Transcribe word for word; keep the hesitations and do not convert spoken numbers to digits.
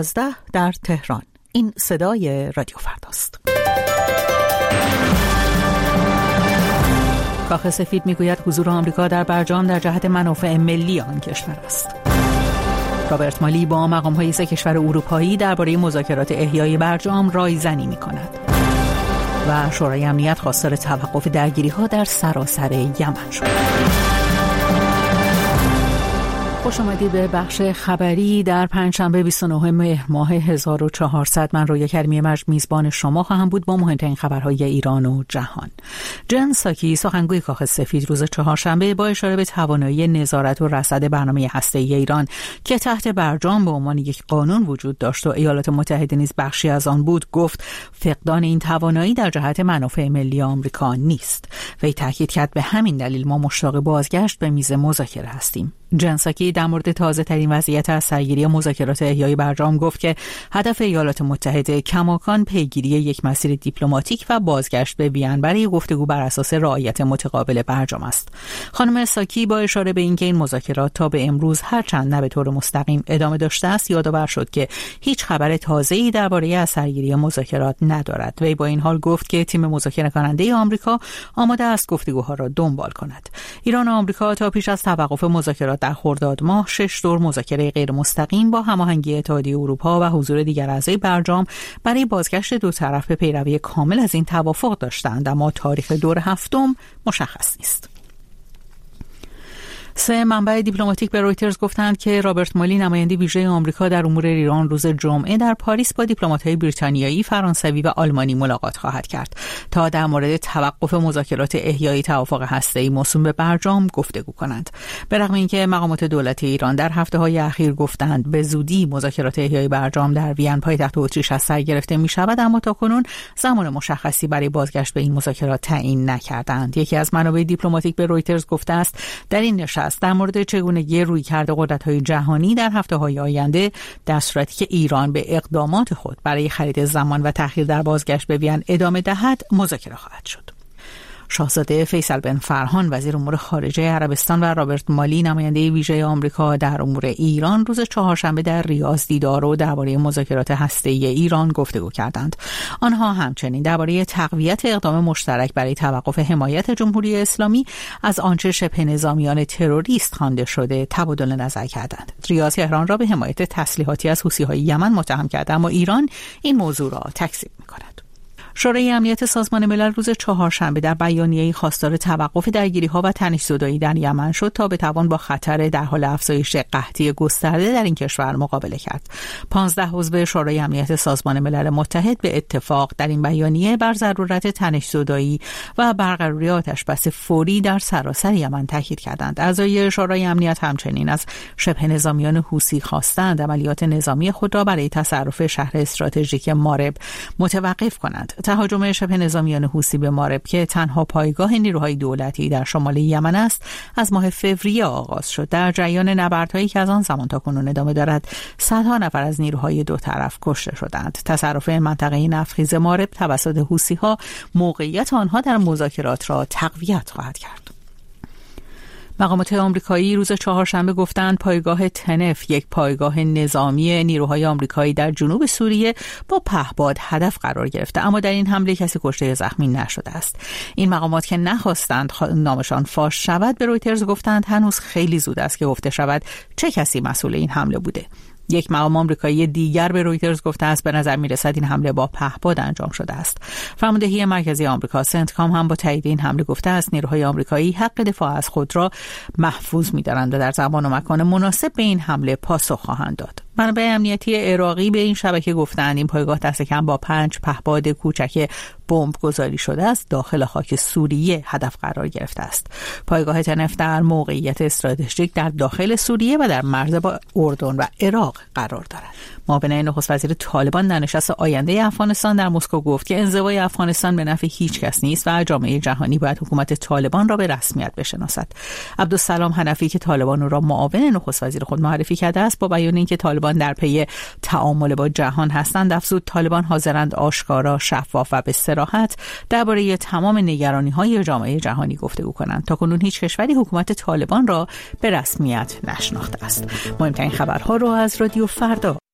در تهران. این صدای رادیو فرداست. کاخ سفید میگوید حضور آمریکا در برجام در جهت منافع ملی آن کشور است. رابرت مالی با مقام‌های سه کشور اروپایی درباره مذاکرات احیای برجام رایزنی می‌کند. و شورای امنیت خواستار توقف درگیری‌ها در سراسر یمن شد. خوش آمدید به بخش خبری در پنجشنبه بیست و نهم مهر ماه هزار و چهارصد. من رویا کریمی مجد میزبان شما خواهم بود با مهمترین خبرهای ایران و جهان. جن ساکی سخنگوی کاخ سفید روز چهارشنبه با اشاره به توانایی نظارت و رصد برنامه هسته‌ای ایران که تحت برجام به عنوان یک قانون وجود داشت و ایالات متحده نیز بخشی از آن بود، گفت فقدان این توانایی در جهت منافع ملی آمریکا نیست. وی تاکید کرد به همین دلیل ما مشتاق بازگشت به میز مذاکره هستیم. جن ساکی در مورد تازه ترین وضعیت از سرگیری مذاکرات احیای برجام گفت که هدف ایالات متحده کماکان پیگیری یک مسیر دیپلماتیک و بازگشت به وین برای گفتگو بر اساس رعایت متقابل برجام است. خانم ساکی با اشاره به اینکه این مذاکرات تا به امروز هرچند نه به طور مستقیم ادامه داشته است، یادآور شد که هیچ خبر تازه‌ای درباره از سرگیری مذاکرات ندارد. وی با این حال گفت که تیم مذاکره کننده آمریکا آماده است گفتگوها را دنبال کند. ایران و آمریکا تا پیش از توقف مذاکرات در خرداد ماه شش دور مذاکره غیر مستقیم با هماهنگی اتحادیه اروپا و حضور دیگر اعضای برجام برای بازگشت دو طرف به پیروی کامل از این توافق داشتند، اما تاریخ دور هفتم مشخص نیست. سه منبع دیپلماتیک به رویترز گفتند که رابرت مالی نماینده ویژه آمریکا در امور ایران روز جمعه در پاریس با دیپلمات‌های بریتانیایی، فرانسوی و آلمانی ملاقات خواهد کرد تا در مورد توقف مذاکرات احیای توافق هسته‌ای موسوم به برجام گفتگو کنند. به رغم اینکه مقامات دولتی ایران در هفته‌های اخیر گفتند به زودی مذاکرات احیای برجام در وین پایتخت اتریش از سر گرفته می‌شود، اما تاکنون زمان مشخصی برای بازگشت به این مذاکرات تعیین نکردند. یکی از منابع دیپلماتیک به رویترز گفته است در این نشست در مورد چگونگی رویکرد قدرت‌های جهانی در هفته‌های آینده در صورتی که ایران به اقدامات خود برای خرید زمان و تأخیر در بازگشت به وین ادامه دهد مذاکره خواهد شد. شاهزاده فیصل بن فرهان وزیر امور خارجه عربستان و رابرت مالی نماینده ویژه آمریکا در امور ایران روز چهارشنبه در ریاض دیدار و درباره مذاکرات هسته‌ای ایران گفتگو کردند. آنها همچنین درباره تقویت اقدام مشترک برای توقف حمایت جمهوری اسلامی از آنچه شبه نظامیان تروریست خوانده شده تبادل نظر کردند. ریاض تهران را به حمایت تسلیحاتی از حوثی‌های یمن متهم کرد، اما ایران این موضوع را تکذیب می‌کند. شورای امنیت سازمان ملل روز چهارشنبه در بیانیه‌ای خواستار توقف درگیری‌ها و تنش‌زدایی در یمن شد تا بتوان با خطر در حال افزایش قحطی گسترده در این کشور مقابله کرد. پانزده عضو شورای امنیت سازمان ملل متحد به اتفاق در این بیانیه بر ضرورت تنش‌زدایی و برقراری آتش‌بس فوری در سراسر یمن تاکید کردند. اعضای شورای امنیت همچنین از شبه نظامیان حوثی خواستند عملیات نظامی خود را برای تصرف شهر استراتژیک مارب متوقف کنند. تهاجم شبه نظامیان حوثی به مارب که تنها پایگاه نیروهای دولتی در شمال یمن است از ماه فوریه آغاز شد. در جریان نبردهایی که از آن زمان تا کنون ادامه دارد، صدها نفر از نیروهای دو طرف کشته شدند. تصرف منطقه نفتخیز مارب توسط حوثی‌ها موقعیت آنها در مذاکرات را تقویت خواهد کرد. مقامات آمریکایی روز چهارشنبه گفتند پایگاه تنف، یک پایگاه نظامی نیروهای آمریکایی در جنوب سوریه، با پهپاد هدف قرار گرفته، اما در این حمله کسی کشته یا زخمی نشده است. این مقامات که نخواستند نامشان فاش شود به رویترز گفتند هنوز خیلی زود است که گفته شود چه کسی مسئول این حمله بوده. یک مقام آمریکایی دیگر به رویترز گفته است به نظر می‌رسد این حمله با پهپاد انجام شده است. فرماندهی مرکزی آمریکا سنتکام هم با تایید این حمله گفته است نیروهای آمریکایی حق دفاع از خود را محفوظ می‌دارند و در زمان و مکان مناسب به این حمله پاسخ خواهند داد. منابع امنیتی عراقی به این شبکه گفتند این پایگاه دست کم با پنج پهپاد کوچک بمب گذاری شده است داخل خاک سوریه هدف قرار گرفته است. پایگاه تنف در موقعیت استراتژیک در داخل سوریه و در مرز با اردن و عراق قرار دارد. معاون نخست وزیر طالبان در نشست آینده افغانستان در مسکو گفت که انزوای افغانستان به نفع هیچ کس نیست و جامعه جهانی باید حکومت طالبان را به رسمیت بشناسد. عبدالسلام حنفی که طالبان را معاون نخست وزیر خود معرفی کرده است با بیان اینکه طالبان در پی تعامل با جهان هستند افزود طالبان حاضرند آشکارا، شفاف و به صراحت درباره تمام نگرانی‌های جامعه جهانی گفتگو کنند. تاکنون هیچ کشوری حکومت طالبان را به رسمیت نشناخته است. مهمترین خبرها رو از رادیو فردا